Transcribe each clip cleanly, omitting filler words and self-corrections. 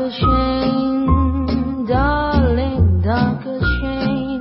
Shane, darling, Dr. Shane.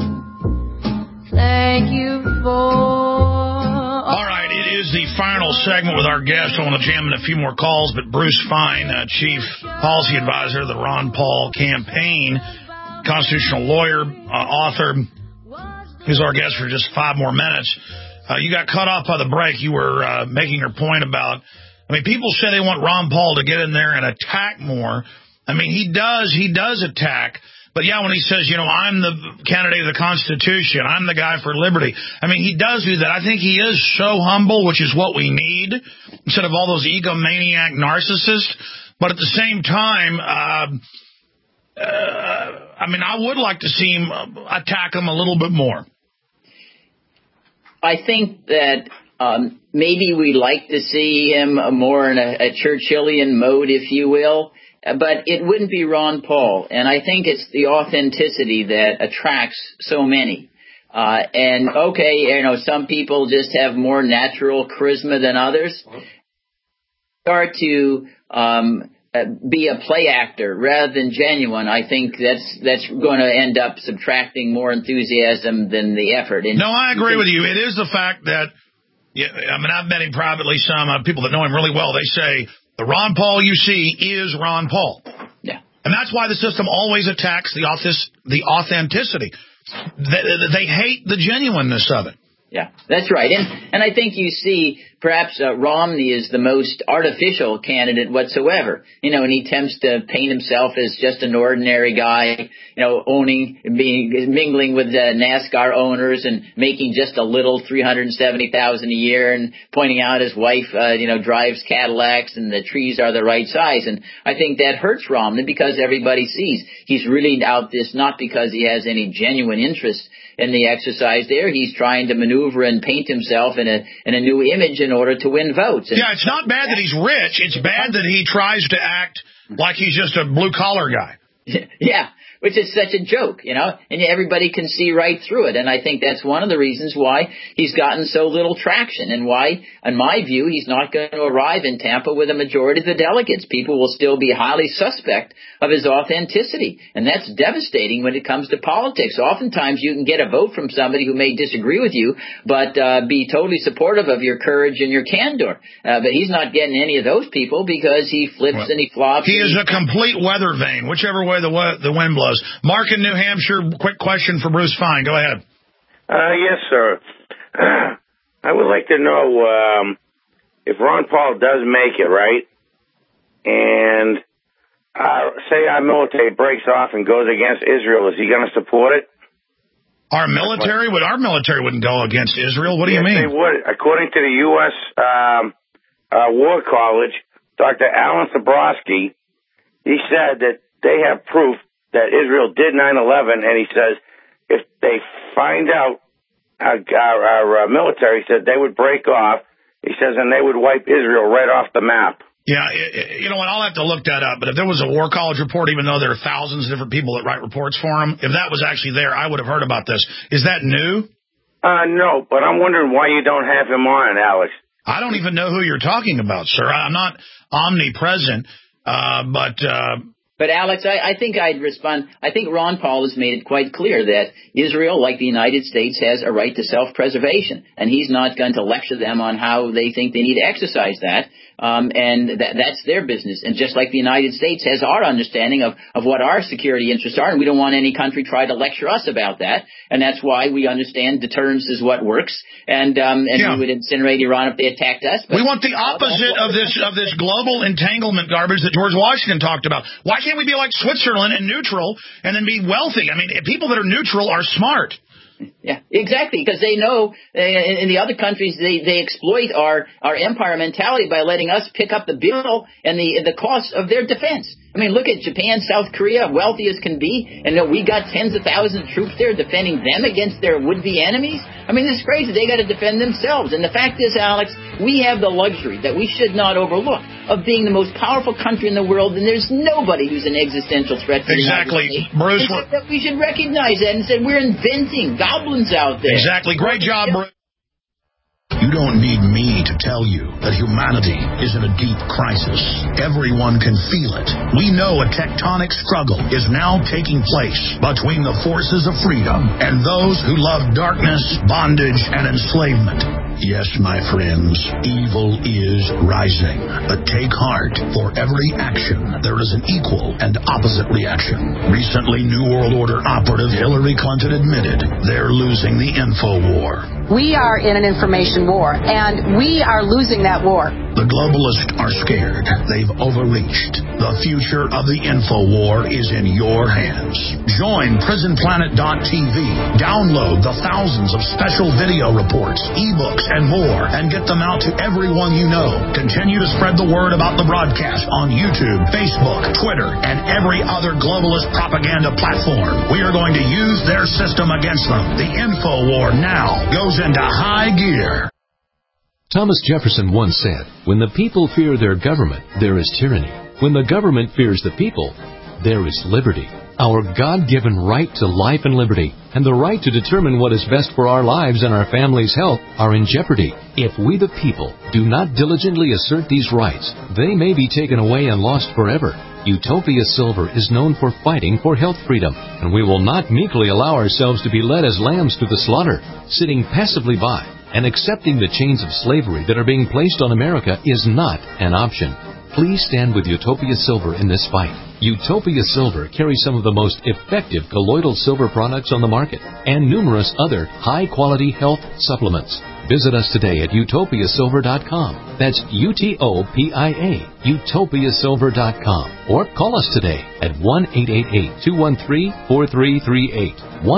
Thank you for... All right, it is the final segment with our guest. I want to jam in a few more calls, but Bruce Fein, Chief Policy Advisor of the Ron Paul Campaign, constitutional lawyer, author, who's our guest for just 5 more minutes. You got cut off by the break. You were making your point about, I mean, people say they want Ron Paul to get in there and attack more. I mean, he does attack. But, yeah, when he says, you know, I'm the candidate of the Constitution, I'm the guy for liberty, I mean, he does do that. I think he is so humble, which is what we need, instead of all those egomaniac narcissists. But at the same time, I mean, I would like to see him attack him a little bit more. I think that maybe we'd like to see him more in a Churchillian mode, if you will. But it wouldn't be Ron Paul, and I think it's the authenticity that attracts so many. And okay, you know, some people just have more natural charisma than others. Start to be a play actor rather than genuine. I think that's going to end up subtracting more enthusiasm than the effort. And no, I agree with you. It is the fact that, I mean, I've met him privately. Some people that know him really well, they say, the Ron Paul you see is Ron Paul. Yeah. And that's why the system always attacks the authenticity. They hate the genuineness of it. Yeah, that's right. And I think you see perhaps Romney is the most artificial candidate whatsoever. You know, and he attempts to paint himself as just an ordinary guy, you know, mingling with NASCAR owners and making just a little $370,000 a year and pointing out his wife, drives Cadillacs and the trees are the right size. And I think that hurts Romney because everybody sees he's really out this not because he has any genuine interest in the exercise there. He's trying to maneuver and paint himself in a new image in order to win votes. And it's not bad that he's rich. It's bad that he tries to act like he's just a blue-collar guy. Yeah, which is such a joke, you know, and everybody can see right through it. And I think that's one of the reasons why he's gotten so little traction and why, in my view, he's not going to arrive in Tampa with a majority of the delegates. People will still be highly suspect of his authenticity. And that's devastating when it comes to politics. Oftentimes you can get a vote from somebody who may disagree with you, but be totally supportive of your courage and your candor. But he's not getting any of those people because he flips and he flops. He is a complete weather vane, whichever way the wind blows. Mark in New Hampshire, quick question for Bruce Fein. Go ahead. Yes, sir. I would like to know if Ron Paul does make it, right, and say our military breaks off and goes against Israel, is he going to support it? Our military wouldn't go against Israel. What do you mean? They would. According to the U.S. War College, Dr. Alan Sabrowski, he said that they have proof that Israel did 9/11, and he says if they find out our military said they would break off, he says, and they would wipe Israel right off the map. Yeah, you know what, I'll have to look that up, but if there was a War College report, even though there are thousands of different people that write reports for them, if that was actually there, I would have heard about this. Is that new? No, but I'm wondering why you don't have him on, Alex. I don't even know who you're talking about, sir. I'm not omnipresent, But, Alex, I think I'd respond. I think Ron Paul has made it quite clear that Israel, like the United States, has a right to self-preservation. And he's not going to lecture them on how they think they need to exercise that. And that's their business. And just like the United States has our understanding of what our security interests are, and we don't want any country try to lecture us about that. And that's why we understand deterrence is what works. And we would incinerate Iran if they attacked us. But we want the opposite of this global entanglement garbage that George Washington talked about. Why can't we be like Switzerland and neutral and then be wealthy? I mean, people that are neutral are smart. Yeah, exactly, because they know in the other countries they exploit our empire mentality by letting us pick up the bill and the cost of their defense. I mean, look at Japan, South Korea, wealthy as can be, and we got tens of thousands of troops there defending them against their would-be enemies. I mean, it's crazy. They got to defend themselves. And the fact is, Alex, we have the luxury that we should not overlook of being the most powerful country in the world, and there's nobody who's an existential threat to the United States. Bruce. We should recognize that and say we're inventing goblins out there. Exactly. Great job, Bruce. You don't need me to tell you that humanity is in a deep crisis. Everyone can feel it. We know a tectonic struggle is now taking place between the forces of freedom and those who love darkness, bondage, and enslavement. Yes, my friends, evil is rising. But take heart. For every action, there is an equal and opposite reaction. Recently, New World Order operative Hillary Clinton admitted they're losing the info war. We are in an information war, and we are losing that war. The globalists are scared. They've overreached. The future of the info war is in your hands. Join PrisonPlanet.tv. Download the thousands of special video reports, ebooks, and more, and get them out to everyone you know. Continue to spread the word about the broadcast on YouTube, Facebook, Twitter, and every other globalist propaganda platform. We are going to use their system against them. The info war now goes into high gear. Thomas Jefferson once said, "When the people fear their government, there is tyranny. When the government fears the people, there is liberty." Our God-given right to life and liberty, and the right to determine what is best for our lives and our families' health, are in jeopardy. If we the people do not diligently assert these rights, they may be taken away and lost forever. Utopia Silver is known for fighting for health freedom, and we will not meekly allow ourselves to be led as lambs to the slaughter. Sitting passively by and accepting the chains of slavery that are being placed on America is not an option. Please stand with Utopia Silver in this fight. Utopia Silver carries some of the most effective colloidal silver products on the market and numerous other high-quality health supplements. Visit us today at utopiasilver.com. That's UTOPIA, utopiasilver.com. Or call us today at 1-888-213-4338.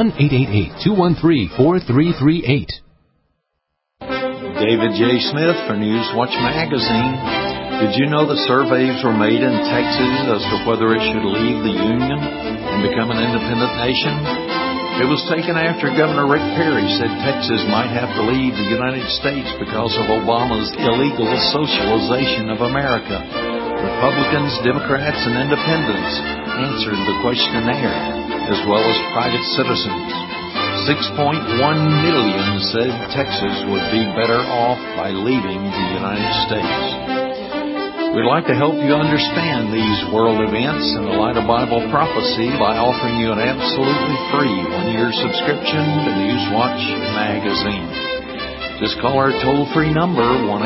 1-888-213-4338. David J. Smith for Newswatch Magazine. Did you know that surveys were made in Texas as to whether it should leave the Union and become an independent nation? It was taken after Governor Rick Perry said Texas might have to leave the United States because of Obama's illegal socialization of America. Republicans, Democrats, and Independents answered the questionnaire, as well as private citizens. 6.1 million said Texas would be better off by leaving the United States. We'd like to help you understand these world events in the light of Bible prophecy by offering you an absolutely free one-year subscription to Newswatch Magazine. Just call our toll-free number,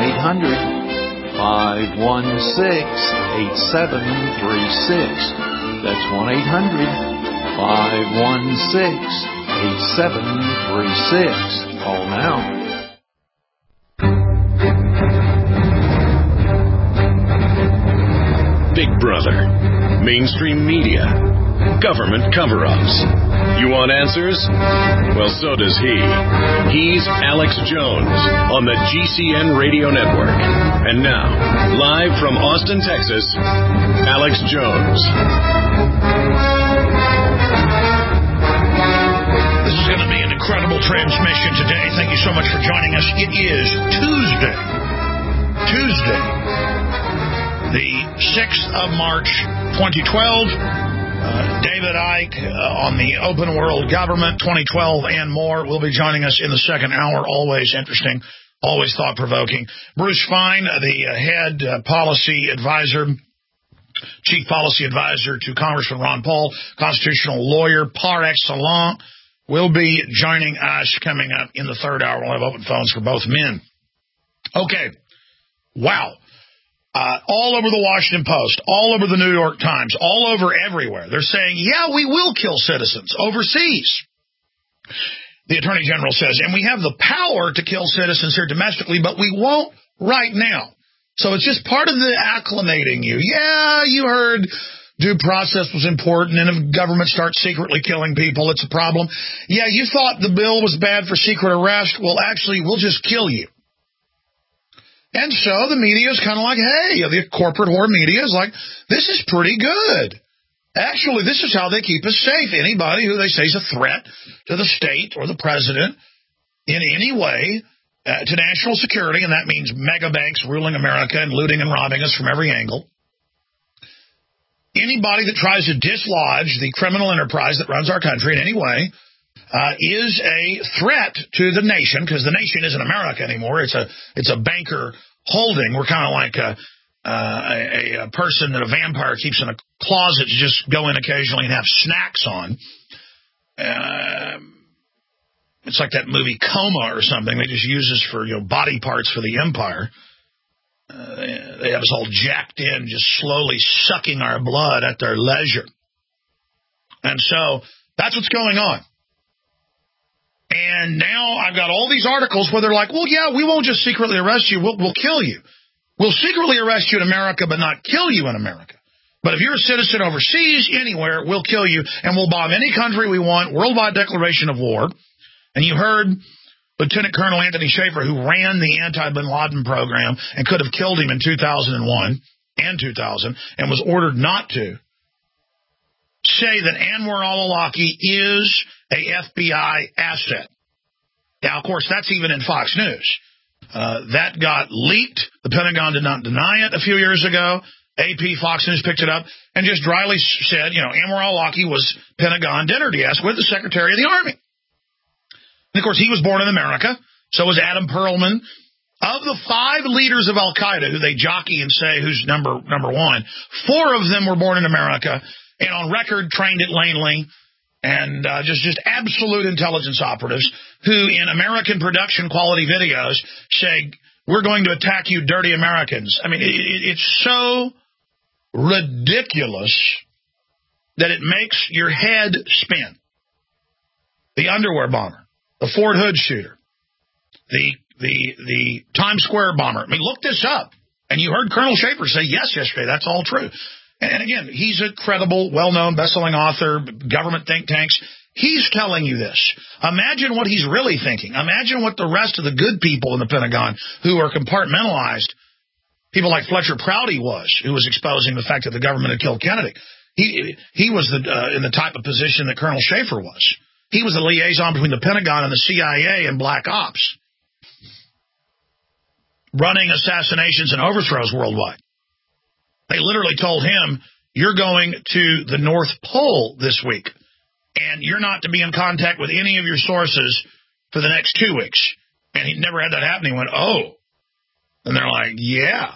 1-800-516-8736. That's 1-800-516-8736. Call now. Big Brother, mainstream media, government cover-ups. You want answers? Well, so does he. He's Alex Jones on the GCN Radio Network. And now, live from Austin, Texas, Alex Jones. This is going to be an incredible transmission today. Thank you so much for joining us. It is Tuesday. The 6th of March, 2012, David Icke on the Open World Government 2012 and more will be joining us in the second hour. Always interesting, always thought-provoking. Bruce Fein, the head policy advisor, chief policy advisor to Congressman Ron Paul, constitutional lawyer par excellence, will be joining us coming up in the third hour. We'll have open phones for both men. Okay. Wow. All over the Washington Post, all over the New York Times, all over everywhere. They're saying, yeah, we will kill citizens overseas. The Attorney General says, and we have the power to kill citizens here domestically, but we won't right now. So it's just part of the acclimating you. Yeah, you heard due process was important, and if government starts secretly killing people, it's a problem. Yeah, you thought the bill was bad for secret arrest. Well, actually, we'll just kill you. And so the media is kind of like, hey, the corporate whore media is like, this is pretty good. Actually, this is how they keep us safe. Anybody who they say is a threat to the state or the president in any way to national security, and that means mega banks ruling America and looting and robbing us from every angle. Anybody that tries to dislodge the criminal enterprise that runs our country in any way, is a threat to the nation, because the nation isn't America anymore. It's a banker holding. We're kind of like a person that a vampire keeps in a closet to just go in occasionally and have snacks on. It's like that movie Coma or something. They just use us for body parts for the empire. They have us all jacked in, just slowly sucking our blood at their leisure. And so that's what's going on. And now I've got all these articles where they're like, well, yeah, we won't just secretly arrest you. We'll kill you. We'll secretly arrest you in America, but not kill you in America. But if you're a citizen overseas, anywhere, we'll kill you, and we'll bomb any country we want, worldwide declaration of war. And you heard Lieutenant Colonel Anthony Schaefer, who ran the anti-Bin Laden program and could have killed him in 2001 and 2000 and was ordered not to, say that Anwar al-Awlaki is a FBI asset. Now, of course, that's even in Fox News. That got leaked. The Pentagon did not deny it a few years ago. AP, Fox News picked it up and just dryly said, Anwar al-Awlaki was Pentagon dinner guest with the Secretary of the Army. And, of course, he was born in America. So was Adam Perlman. Of the 5 leaders of al-Qaeda who they jockey and say who's number one, 4 of them were born in America and on record trained at Langley, and just absolute intelligence operatives who in American production quality videos say, we're going to attack you dirty Americans. I mean, it's so ridiculous that it makes your head spin. The underwear bomber, the Fort Hood shooter, the Times Square bomber. I mean, look this up. And you heard Colonel Schaefer say yes yesterday. That's all true. And again, he's a credible, well-known, best-selling author, government think tanks. He's telling you this. Imagine what he's really thinking. Imagine what the rest of the good people in the Pentagon who are compartmentalized, people like Fletcher Prouty who was exposing the fact that the government had killed Kennedy. He was in the type of position that Colonel Schaefer was. He was the liaison between the Pentagon and the CIA and Black Ops, running assassinations and overthrows worldwide. They literally told him, you're going to the North Pole this week, and you're not to be in contact with any of your sources for the next 2 weeks. And he never had that happen. He went, oh. And they're like, yeah.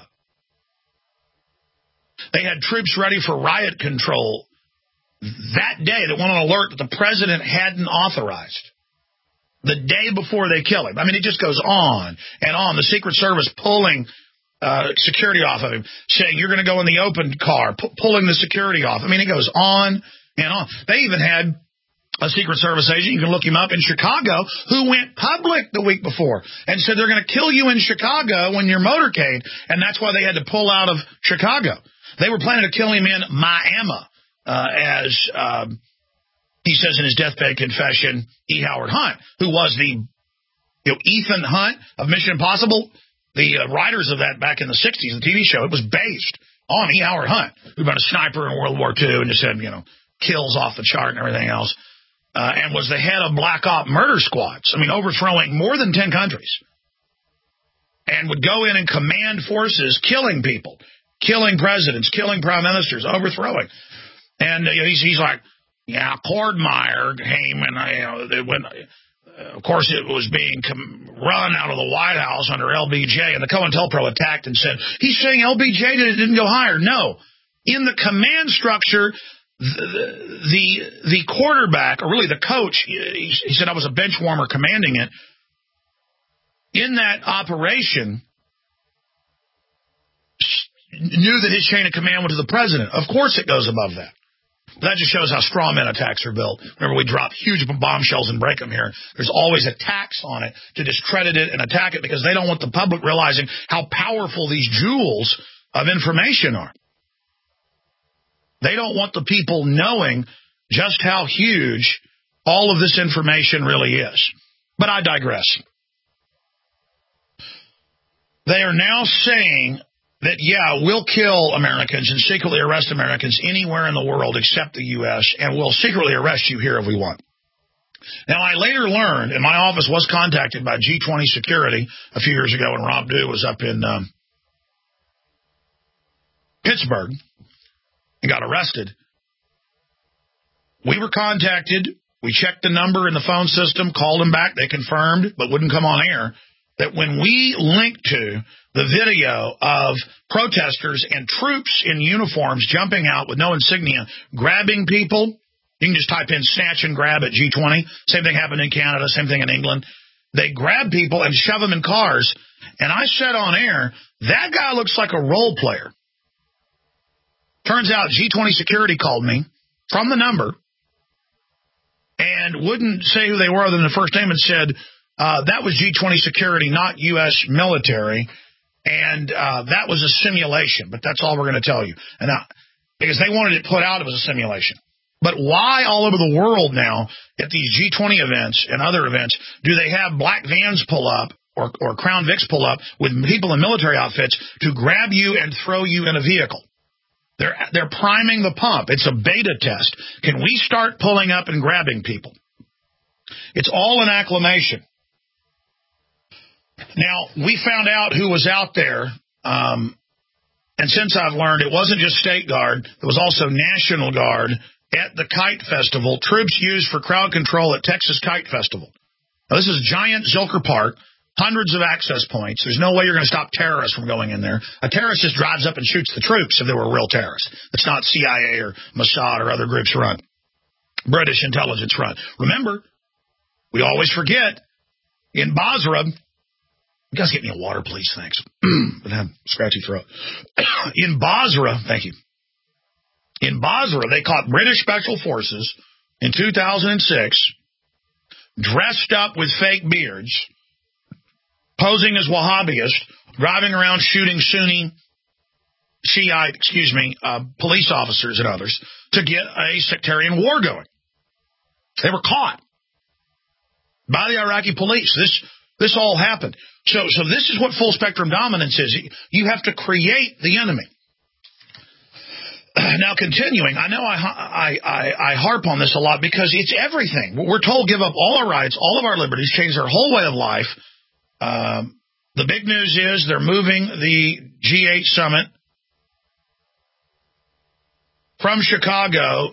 They had troops ready for riot control that day that went on alert that the president hadn't authorized. The day before they kill him. I mean, it just goes on and on. The Secret Service pulling security off of him, saying you're going to go in the open car, pulling the security off. I mean, it goes on and on. They even had a Secret Service agent, you can look him up, in Chicago, who went public the week before and said they're going to kill you in Chicago when your motorcade, and that's why they had to pull out of Chicago. They were planning to kill him in Miami, as he says in his deathbed confession, E. Howard Hunt, who was the Ethan Hunt of Mission Impossible. The writers of that back in the 60s, the TV show, it was based on E. Howard Hunt, who'd been a sniper in World War II and just had, kills off the chart and everything else, and was the head of Black Op murder squads. I mean, overthrowing more than 10 countries, and would go in and command forces, killing people, killing presidents, killing prime ministers, overthrowing. And he's like, yeah, Cordmeyer came and they went. Of course, it was being run out of the White House under LBJ, and the COINTELPRO attacked and said, he's saying LBJ didn't go higher. No. In the command structure, the quarterback, or really the coach, he said I was a bench warmer commanding it, in that operation, knew that his chain of command went to the president. Of course it goes above that. That just shows how straw man attacks are built. Remember, we drop huge bombshells and break them here. There's always a tax on it to discredit it and attack it because they don't want the public realizing how powerful these jewels of information are. They don't want the people knowing just how huge all of this information really is. But I digress. They are now saying that, yeah, we'll kill Americans and secretly arrest Americans anywhere in the world except the U.S., and we'll secretly arrest you here if we want. Now, I later learned, and my office was contacted by G20 Security a few years ago when Rob Dew was up in Pittsburgh and got arrested. We were contacted We checked the number in the phone system, called them back. They confirmed, but wouldn't come on air, that when we linked to the video of protesters and troops in uniforms jumping out with no insignia, grabbing people, you can just type in snatch and grab at G20. Same thing happened in Canada, same thing in England. They grab people and shove them in cars. And I said on air, that guy looks like a role player. Turns out G20 security called me from the number and wouldn't say who they were other than the first name and said, that was G20 security, not U.S. military. And that was a simulation, but that's all we're going to tell you. And because they wanted it put out, it was a simulation. But why all over the world now at these G20 events and other events do they have black vans pull up or Crown Vics pull up with people in military outfits to grab you and throw you in a vehicle? They're priming the pump. It's a beta test. Can we start pulling up and grabbing people? It's all an acclamation. Now, we found out who was out there, and since I've learned it wasn't just State Guard, it was also National Guard at the Kite Festival, troops used for crowd control at Texas Kite Festival. Now, this is giant Zilker Park, hundreds of access points. There's no way you're going to stop terrorists from going in there. A terrorist just drives up and shoots the troops if they were real terrorists. It's not CIA or Mossad or other groups run. British intelligence run. Remember, we always forget, in Basra, you guys get me a water, please, thanks. But I have a scratchy throat. In Basra, thank you. In Basra, they caught British Special Forces in 2006, dressed up with fake beards, posing as Wahhabists, driving around shooting Sunni, Shiite, police officers and others to get a sectarian war going. They were caught by the Iraqi police. This all happened. So this is what full spectrum dominance is. You have to create the enemy. Now, continuing, I know I harp on this a lot because it's everything. We're told give up all our rights, all of our liberties, change our whole way of life. The big news is they're moving the G8 summit from Chicago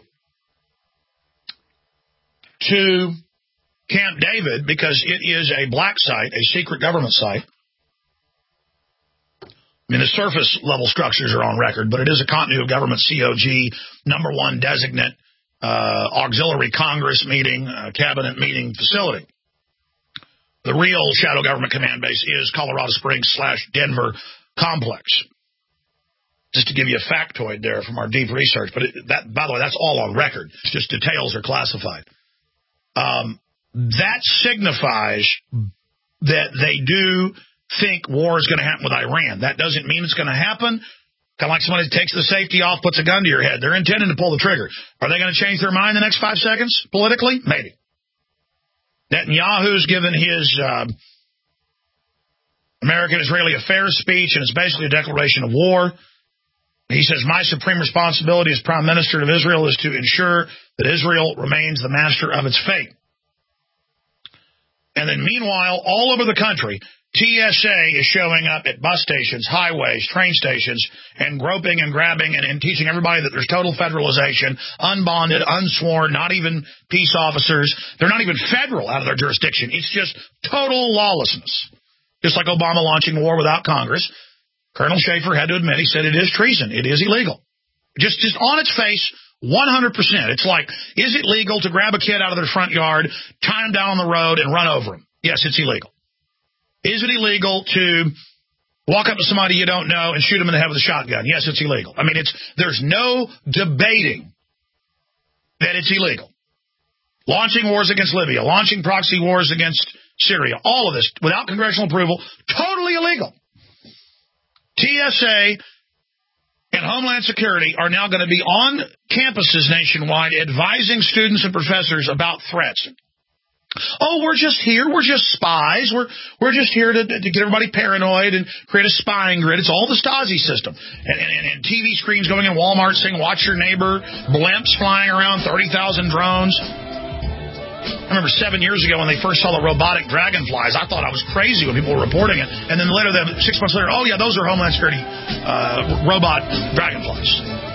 to Camp David because it is a black site, a secret government site. I mean, the surface level structures are on record, but it is a continuity of government COG, #1 designate, auxiliary Congress meeting, cabinet meeting facility. The real shadow government command base is Colorado Springs / Denver complex. Just to give you a factoid there from our deep research, but by the way, that's all on record. It's just details are classified. That signifies that they do think war is going to happen with Iran. That doesn't mean it's going to happen. Kind of like somebody takes the safety off, puts a gun to your head. They're intending to pull the trigger. Are they going to change their mind in the next 5 seconds politically? Maybe. Netanyahu's given his American-Israeli affairs speech, and it's basically a declaration of war. He says, my supreme responsibility as Prime Minister of Israel is to ensure that Israel remains the master of its fate. And then meanwhile, all over the country, TSA is showing up at bus stations, highways, train stations, and groping and grabbing and teaching everybody that there's total federalization, unbonded, unsworn, not even peace officers. They're not even federal out of their jurisdiction. It's just total lawlessness. Just like Obama launching war without Congress. Colonel Schaefer had to admit, he said it is treason. It is illegal. Just on its face, 100%. It's like, is it legal to grab a kid out of their front yard, tie him down on the road, and run over him? Yes, it's illegal. Is it illegal to walk up to somebody you don't know and shoot him in the head with a shotgun? Yes, it's illegal. I mean, there's no debating that it's illegal. Launching wars against Libya, launching proxy wars against Syria, all of this, without congressional approval, totally illegal. TSA and Homeland Security are now going to be on campuses nationwide advising students and professors about threats. Oh, we're just here. We're just spies. We're just here to get everybody paranoid and create a spying grid. It's all the Stasi system. And TV screens going in Walmart saying, watch your neighbor, blimps flying around, 30,000 drones. I remember 7 years ago when they first saw the robotic dragonflies, I thought I was crazy when people were reporting it. And then later, 6 months later, oh, yeah, those are Homeland Security robot dragonflies.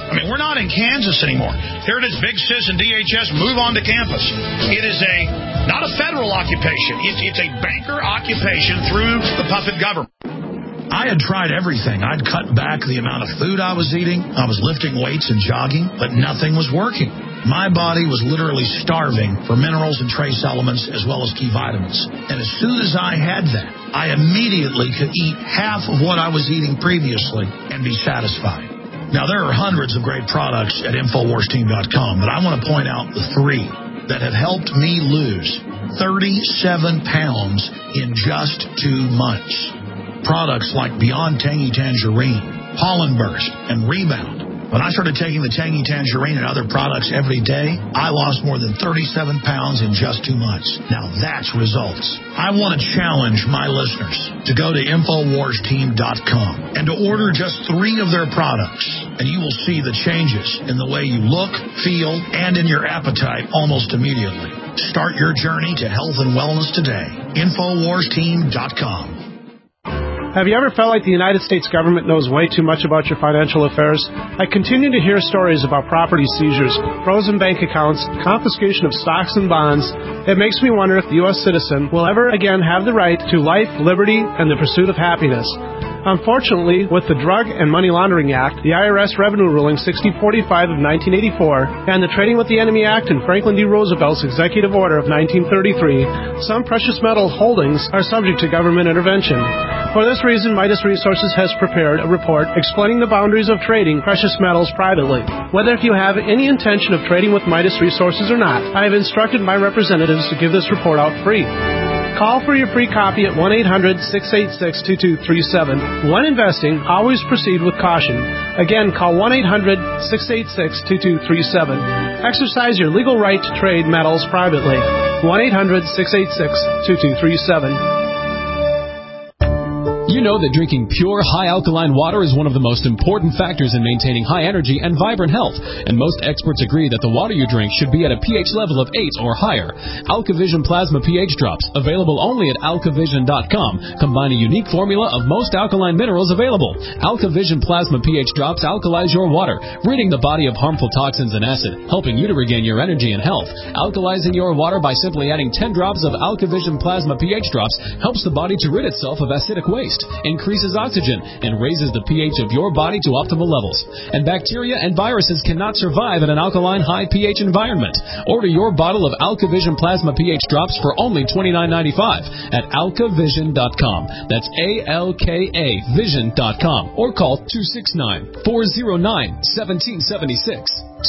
I mean, we're not in Kansas anymore. Here it is, Big Sis and DHS move on to campus. It is not a federal occupation. It's a banker occupation through the puppet government. I had tried everything. I'd cut back the amount of food I was eating. I was lifting weights and jogging, but nothing was working. My body was literally starving for minerals and trace elements as well as key vitamins. And as soon as I had that, I immediately could eat half of what I was eating previously and be satisfied. Now, there are hundreds of great products at InfoWarsTeam.com, but I want to point out the 3 that have helped me lose 37 pounds in just 2 months. Products like Beyond Tangy Tangerine, Pollen Burst, and Rebound. When I started taking the Tangy Tangerine and other products every day, I lost more than 37 pounds in just 2 months. Now that's results. I want to challenge my listeners to go to InfoWarsTeam.com and to order just 3 of their products, and you will see the changes in the way you look, feel, and in your appetite almost immediately. Start your journey to health and wellness today. InfoWarsTeam.com. Have you ever felt like the United States government knows way too much about your financial affairs? I continue to hear stories about property seizures, frozen bank accounts, confiscation of stocks and bonds. It makes me wonder if the U.S. citizen will ever again have the right to life, liberty, and the pursuit of happiness. Unfortunately, with the Drug and Money Laundering Act, the IRS Revenue Ruling 6045 of 1984, and the Trading with the Enemy Act and Franklin D. Roosevelt's Executive Order of 1933, some precious metal holdings are subject to government intervention. For this reason, Midas Resources has prepared a report explaining the boundaries of trading precious metals privately. Whether if you have any intention of trading with Midas Resources or not, I have instructed my representatives to give this report out free. Call for your free copy at 1-800-686-2237. When investing, always proceed with caution. Again, call 1-800-686-2237. Exercise your legal right to trade metals privately. 1-800-686-2237. You know that drinking pure, high alkaline water is one of the most important factors in maintaining high energy and vibrant health, and most experts agree that the water you drink should be at a pH level of 8 or higher. AlkaVision Plasma pH Drops, available only at alkavision.com, combine a unique formula of most alkaline minerals available. AlkaVision Plasma pH Drops alkalize your water, ridding the body of harmful toxins and acid, helping you to regain your energy and health. Alkalizing your water by simply adding 10 drops of AlkaVision Plasma pH Drops helps the body to rid itself of acidic waste, increases oxygen, and raises the pH of your body to optimal levels. And bacteria and viruses cannot survive in an alkaline high pH environment. Order your bottle of AlkaVision Plasma pH Drops for only $29.95 at alkavision.com. That's ALKA Vision.com, or call 269-409-1776.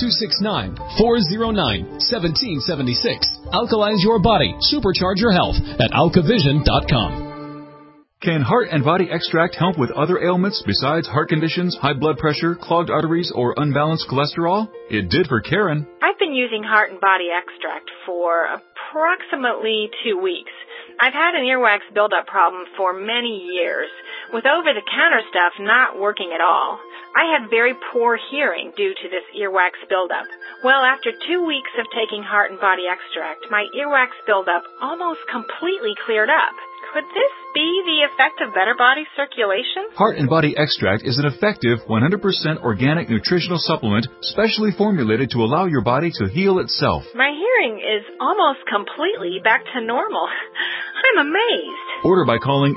269-409-1776. Alkalize your body. Supercharge your health at alkavision.com. Can Heart and Body Extract help with other ailments besides heart conditions, high blood pressure, clogged arteries, or unbalanced cholesterol? It did for Karen. I've been using Heart and Body Extract for approximately 2 weeks. I've had an earwax buildup problem for many years, with over-the-counter stuff not working at all. I had very poor hearing due to this earwax buildup. Well, after 2 weeks of taking Heart and Body Extract, my earwax buildup almost completely cleared up. Could this be the effect of better body circulation? Heart and Body Extract is an effective 100% organic nutritional supplement specially formulated to allow your body to heal itself. My hearing is almost completely back to normal. I'm amazed. Order by calling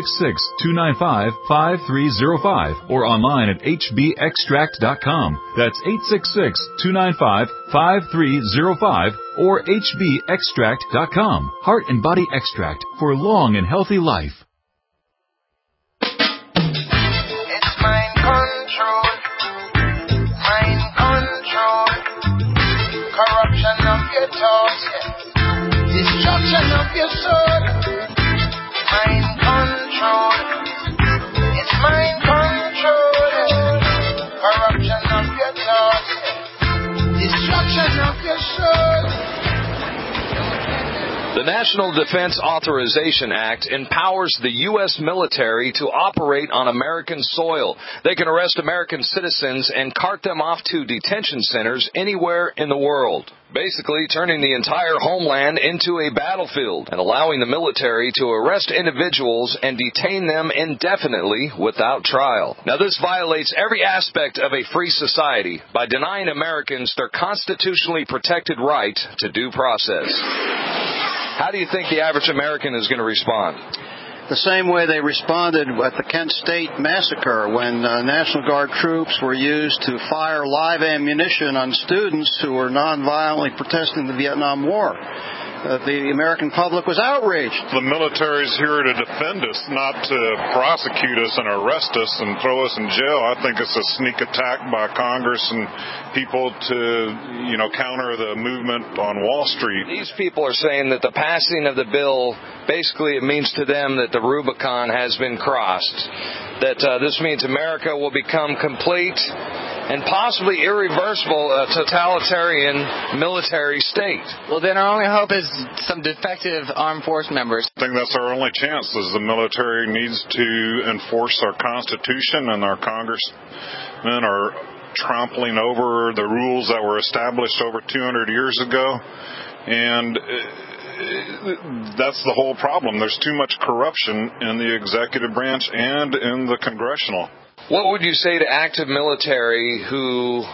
866-295-5305 or online at hbextract.com. That's 866-295-5305 or hbextract.com. Heart and Body Extract for long and healthy life. It's mind control. Mind control. Corruption of your thoughts. Destruction of your soul. Mind control. It's mind control. Corruption of your thoughts. Destruction of your soul. The The National Defense Authorization Act empowers the U.S. military to operate on American soil. They can arrest American citizens and cart them off to detention centers anywhere in the world, basically turning the entire homeland into a battlefield and allowing the military to arrest individuals and detain them indefinitely without trial. Now, this violates every aspect of a free society by denying Americans their constitutionally protected right to due process. How do you think the average American is going to respond? The same way they responded at the Kent State massacre when National Guard troops were used to fire live ammunition on students who were nonviolently protesting the Vietnam War. The American public was outraged. The military's here to defend us, not to prosecute us and arrest us and throw us in jail. I think it's a sneak attack by Congress and people to, counter the movement on Wall Street. These people are saying that the passing of the bill, basically it means to them that the Rubicon has been crossed, that this means America will become complete and possibly irreversible totalitarian military state. Well, then our only hope is some defective armed force members. I think that's our only chance, is the military needs to enforce our Constitution, and our congressmen are trampling over the rules that were established over 200 years ago. And that's the whole problem. There's too much corruption in the executive branch and in the congressional. What would you say to active military who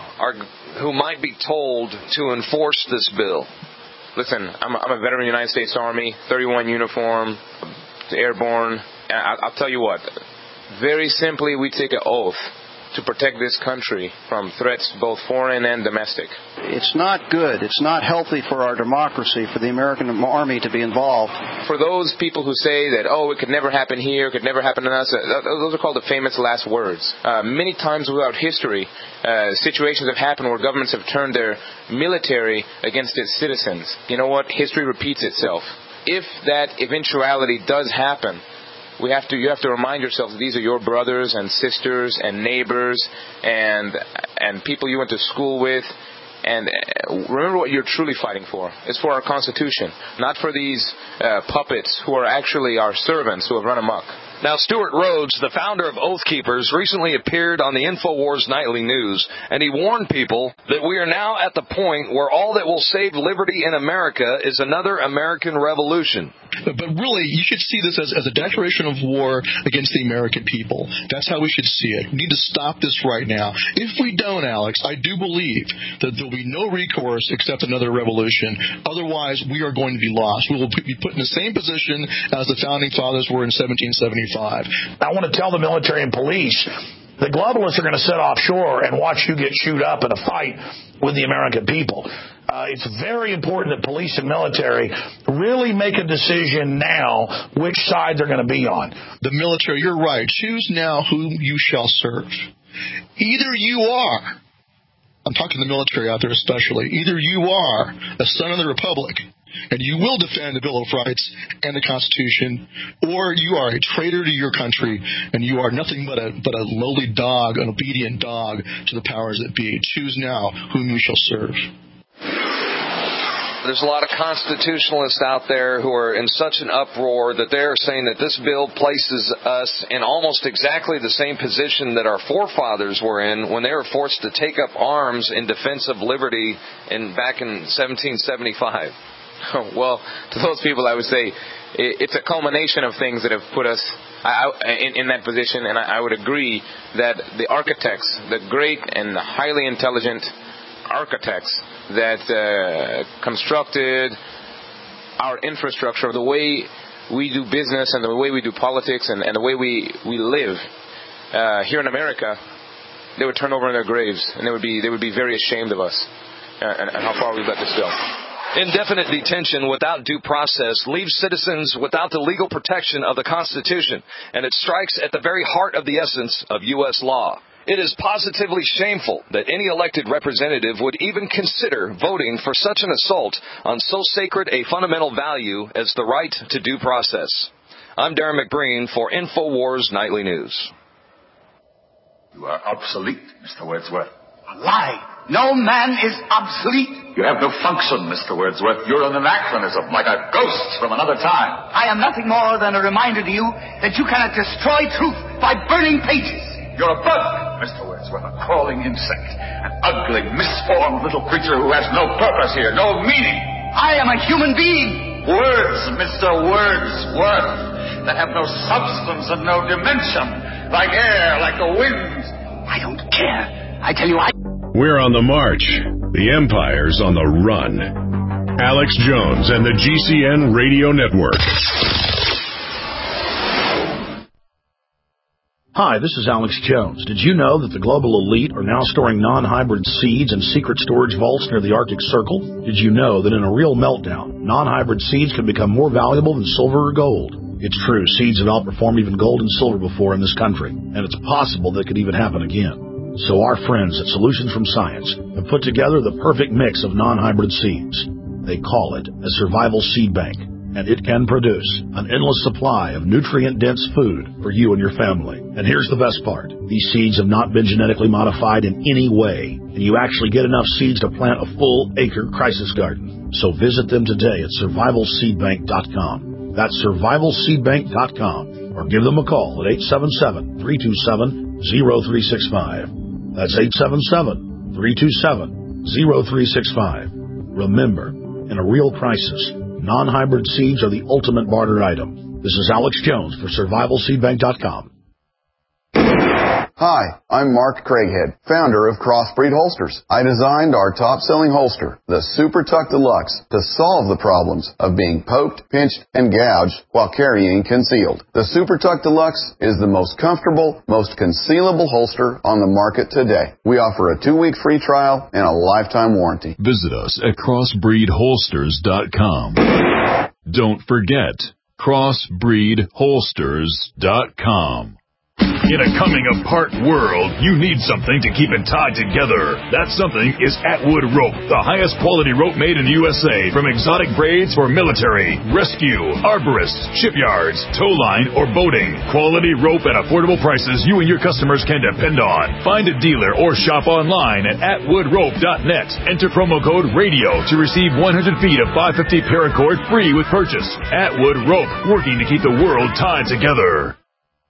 might be told to enforce this bill? Listen, I'm a veteran of the United States Army, 31 uniform, airborne. I'll tell you what, very simply, we take an oath to protect this country from threats both foreign and domestic. It's not good. It's not healthy for our democracy for the American Army to be involved. For those people who say that, it could never happen here, it could never happen to us, those are called the famous last words. Many times throughout history, situations have happened where governments have turned their military against its citizens. You know what? History repeats itself. If that eventuality does happen, you have to remind yourself that these are your brothers and sisters and neighbors and people you went to school with. And remember what you're truly fighting for. It's for our Constitution, not for these puppets who are actually our servants who have run amok. Now, Stuart Rhodes, the founder of Oath Keepers, recently appeared on the InfoWars Nightly News, and he warned people that we are now at the point where all that will save liberty in America is another American revolution. But really, you should see this as a declaration of war against the American people. That's how we should see it. We need to stop this right now. If we don't, Alex, I do believe that there will be no recourse except another revolution. Otherwise, we are going to be lost. We will be put in the same position as the Founding Fathers were in 1775. I want to tell the military and police, the globalists are going to sit offshore and watch you get chewed up in a fight with the American people. It's very important that police and military really make a decision now which side they're going to be on. The military, you're right. Choose now whom you shall serve. Either you are, I'm talking to the military out there especially, either you are a son of the Republic, and you will defend the Bill of Rights and the Constitution, or you are a traitor to your country, and you are nothing but a lowly dog, an obedient dog to the powers that be. Choose now whom you shall serve. There's a lot of constitutionalists out there who are in such an uproar that they're saying that this bill places us in almost exactly the same position that our forefathers were in when they were forced to take up arms in defense of liberty back in 1775. Well, to those people, I would say it's a culmination of things that have put us in that position, and I would agree that the architects, the great and highly intelligent architects that constructed our infrastructure, the way we do business and the way we do politics and the way we live here in America, they would turn over in their graves, and they would be very ashamed of us and how far we've let this go. Indefinite detention without due process leaves citizens without the legal protection of the Constitution, and it strikes at the very heart of the essence of U.S. law. It is positively shameful that any elected representative would even consider voting for such an assault on so sacred a fundamental value as the right to due process. I'm Darren McBreen for InfoWars Nightly News. You are obsolete, Mr. Wordsworth. A lie! No man is obsolete. You have no function, Mr. Wordsworth. You're an anachronism, like a ghost from another time. I am nothing more than a reminder to you that you cannot destroy truth by burning pages. You're a bug, Mr. Wordsworth, a crawling insect, an ugly, misformed little creature who has no purpose here, no meaning. I am a human being. Words, Mr. Wordsworth, that have no substance and no dimension, like air, like the wind. I don't care. I tell you, We're on the march. The Empire's on the run. Alex Jones and the GCN Radio Network. Hi, this is Alex Jones. Did you know that the global elite are now storing non-hybrid seeds in secret storage vaults near the Arctic Circle? Did you know that in a real meltdown, non-hybrid seeds can become more valuable than silver or gold? It's true, seeds have outperformed even gold and silver before in this country, and it's possible that could even happen again. So our friends at Solutions from Science have put together the perfect mix of non-hybrid seeds. They call it a survival seed bank, and it can produce an endless supply of nutrient-dense food for you and your family. And here's the best part. These seeds have not been genetically modified in any way, and you actually get enough seeds to plant a full-acre crisis garden. So visit them today at survivalseedbank.com. That's survivalseedbank.com, or give them a call at 877-327-0365. That's 877-327-0365. Remember, in a real crisis, non-hybrid seeds are the ultimate barter item. This is Alex Jones for survivalseedbank.com. Hi, I'm Mark Craighead, founder of Crossbreed Holsters. I designed our top-selling holster, the Super Tuck Deluxe, to solve the problems of being poked, pinched, and gouged while carrying concealed. The Super Tuck Deluxe is the most comfortable, most concealable holster on the market today. We offer a 2-week free trial and a lifetime warranty. Visit us at crossbreedholsters.com. Don't forget, crossbreedholsters.com. In a coming-apart world, you need something to keep it tied together. That something is Atwood Rope, the highest quality rope made in the USA, from exotic braids for military, rescue, arborists, shipyards, tow line, or boating. Quality rope at affordable prices you and your customers can depend on. Find a dealer or shop online at atwoodrope.net. Enter promo code RADIO to receive 100 feet of 550 paracord free with purchase. Atwood Rope, working to keep the world tied together.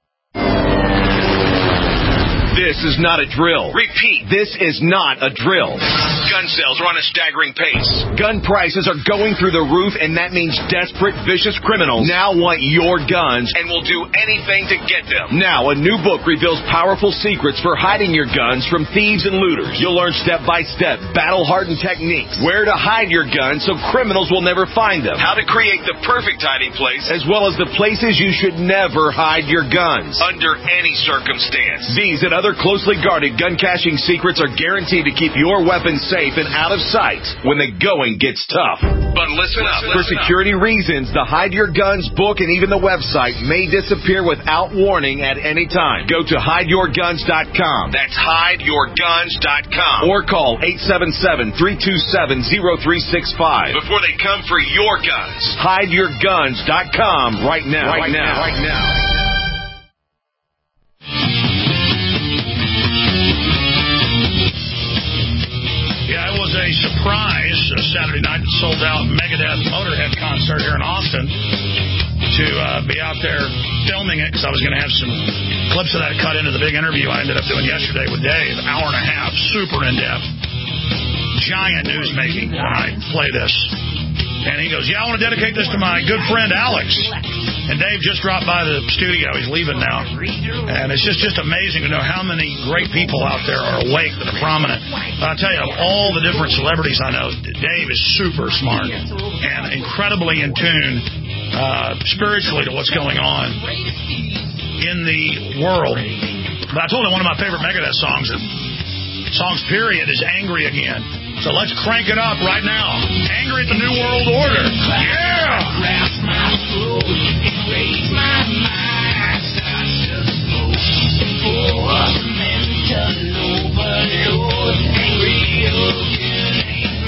This is not a drill. Repeat, this is not a drill. Gun sales are on a staggering pace. Gun prices are going through the roof, and that means desperate, vicious criminals now want your guns and will do anything to get them. Now, a new book reveals powerful secrets for hiding your guns from thieves and looters. You'll learn step-by-step, battle-hardened techniques, where to hide your guns so criminals will never find them, how to create the perfect hiding place, as well as the places you should never hide your guns, under any circumstance. These and other closely guarded gun caching secrets are guaranteed to keep your weapons safe and out of sight when the going gets tough. But listen up. For security reasons, the Hide Your Guns book and even the website may disappear without warning at any time. Go to hideyourguns.com. That's hideyourguns.com. Or call 877-327-0365 before they come for your guns. Hideyourguns.com right now. Right now. A surprise Saturday night that sold out Megadeth Motorhead concert here in Austin to be out there filming it because I was going to have some clips of that cut into the big interview I ended up doing yesterday with Dave, hour and a half, super in-depth, giant news making when I play this. And he goes, yeah, I want to dedicate this to my good friend Alex. And Dave just dropped by the studio. He's leaving now. And it's just amazing to know how many great people out there are awake that are prominent. But I'll tell you, of all the different celebrities I know, Dave is super smart and incredibly in tune spiritually to what's going on in the world. But I told him one of my favorite Megadeth songs period, is Angry Again. So let's crank it up right now. Angry at the New World Order. Yeah! Grasp my throat and raise my mind. For mental overload. Angry again.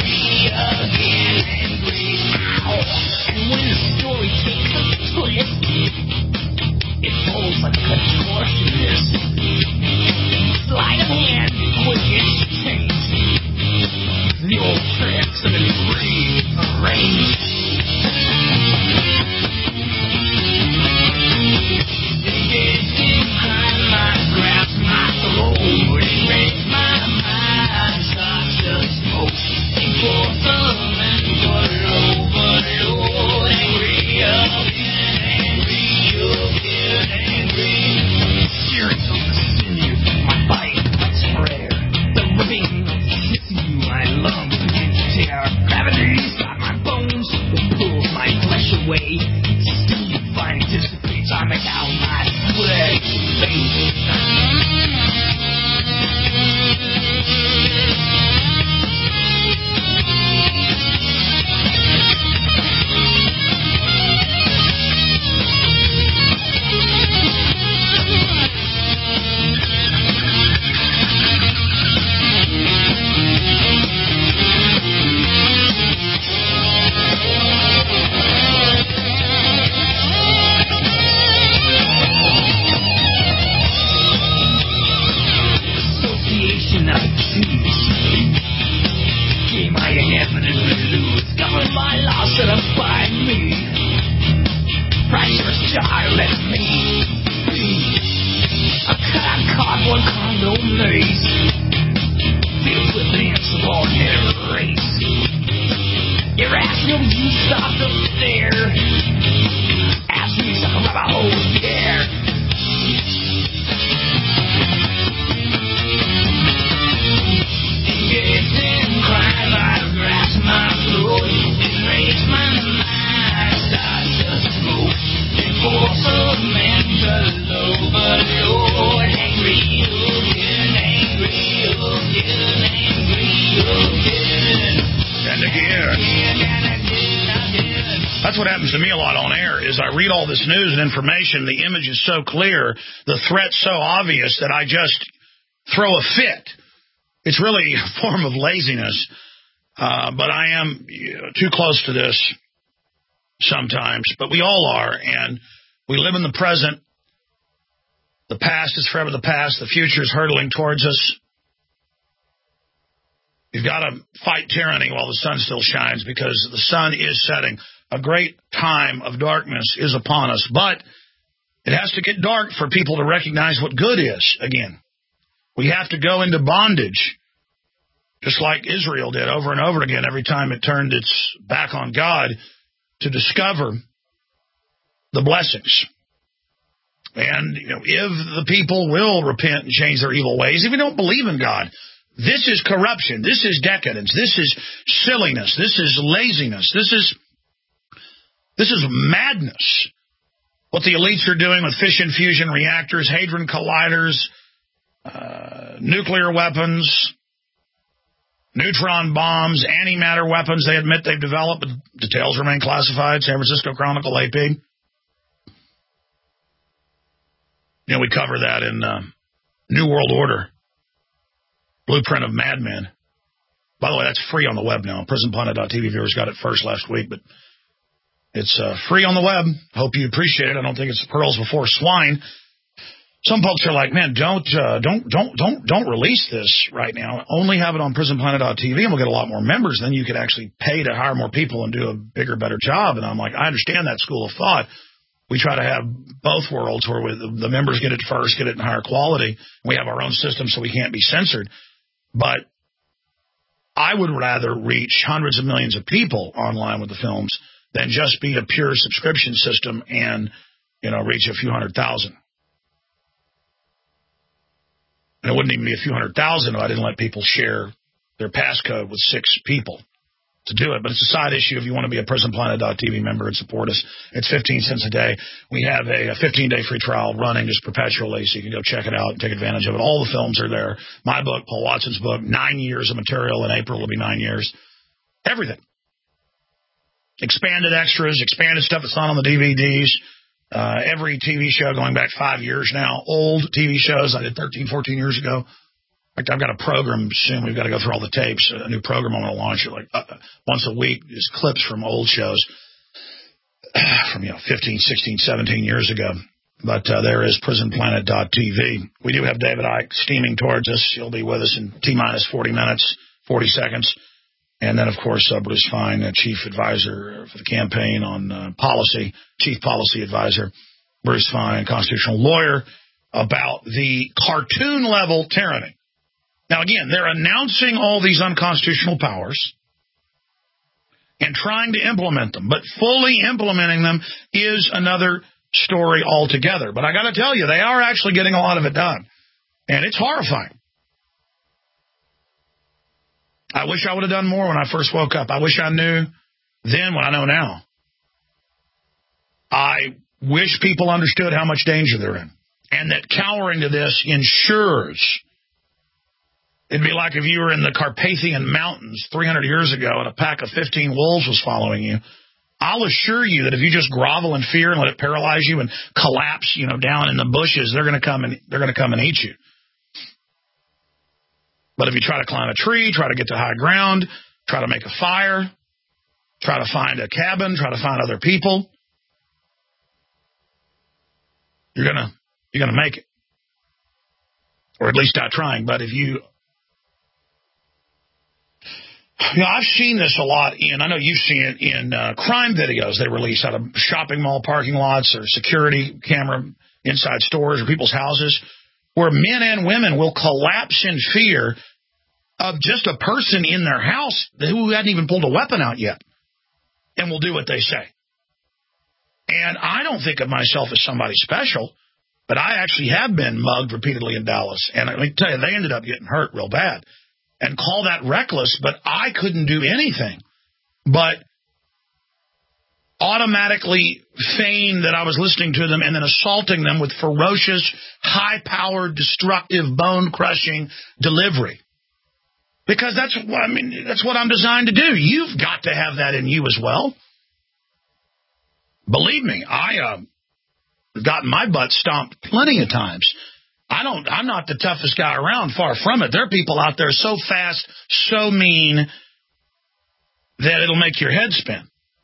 And when the story takes a twist, it falls like a contortionist. Sleight of hand, quick exchange. This news and information, the image is so clear, the threat's so obvious that I just throw a fit. It's really a form of laziness, but I am too close to this sometimes, but we all are, and we live in the present. The past is forever the past. The future is hurtling towards us. You've got to fight tyranny while the sun still shines, because the sun is setting. A great time of darkness is upon us, but it has to get dark for people to recognize what good is again. We have to go into bondage, just like Israel did over and over again every time it turned its back on God, to discover the blessings. And if the people will repent and change their evil ways, if we don't believe in God, this is corruption, this is decadence, this is silliness, this is laziness, this is madness. What the elites are doing with fission fusion reactors, hadron colliders, nuclear weapons, neutron bombs, antimatter weapons they admit they've developed, but details remain classified. San Francisco Chronicle, AP. We cover that in New World Order, Blueprint of Madmen. By the way, that's free on the web now. PrisonPlanet.tv viewers got it first last week, but it's free on the web. Hope you appreciate it. I don't think it's pearls before swine. Some folks are like, man, don't release this right now. Only have it on PrisonPlanet.tv, and we'll get a lot more members. Then you could actually pay to hire more people and do a bigger, better job. And I'm like, I understand that school of thought. We try to have both worlds where the members get it first, get it in higher quality. We have our own system so we can't be censored. But I would rather reach hundreds of millions of people online with the films than just be a pure subscription system and, reach a few 100,000. And it wouldn't even be a few 100,000 if I didn't let people share their passcode with 6 people to do it. But it's a side issue if you want to be a PrisonPlanet.tv member and support us. It's 15 cents a day. We have a 15-day free trial running just perpetually, so you can go check it out and take advantage of it. All the films are there. My book, Paul Watson's book, 9 years of material. In April, it'll be 9 years. Everything. Expanded extras, expanded stuff that's not on the DVDs. Every TV show going back 5 years now. Old TV shows I did 13, 14 years ago. In fact, I've got a program soon. We've got to go through all the tapes. A new program I'm going to launch once a week is clips from old shows from 15, 16, 17 years ago. But there is PrisonPlanet.tv. We do have David Icke steaming towards us. He'll be with us in T-minus 40 minutes, 40 seconds. And then, of course, Bruce Fine, Chief Advisor for the campaign on policy, Chief Policy Advisor, Bruce Fine, constitutional lawyer, about the cartoon-level tyranny. Now, again, they're announcing all these unconstitutional powers and trying to implement them, but fully implementing them is another story altogether. But I got to tell you, they are actually getting a lot of it done, and it's horrifying. I wish I would have done more when I first woke up. I wish I knew then what I know now. I wish people understood how much danger they're in. And that cowering to this ensures. It'd be like if you were in the Carpathian Mountains 300 years ago and a pack of 15 wolves was following you. I'll assure you that if you just grovel in fear and let it paralyze you and collapse, down in the bushes, they're going to come and eat you. But if you try to climb a tree, try to get to high ground, try to make a fire, try to find a cabin, try to find other people, you're gonna make it, or at least not trying. But if you, I've seen this a lot I know you've seen it in crime videos they release out of shopping mall parking lots or security camera inside stores or people's houses, where men and women will collapse in fear of just a person in their house who hadn't even pulled a weapon out yet, and will do what they say. And I don't think of myself as somebody special, but I actually have been mugged repeatedly in Dallas. And let me tell you, they ended up getting hurt real bad. And call that reckless, but I couldn't do anything but automatically feign that I was listening to them and then assaulting them with ferocious, high-powered, destructive, bone-crushing delivery. Because that's what I'm designed to do. You've got to have that in you as well. Believe me, I gotten my butt stomped plenty of times. I'm not the toughest guy around, far from it. There are people out there so fast, so mean, that it'll make your head spin.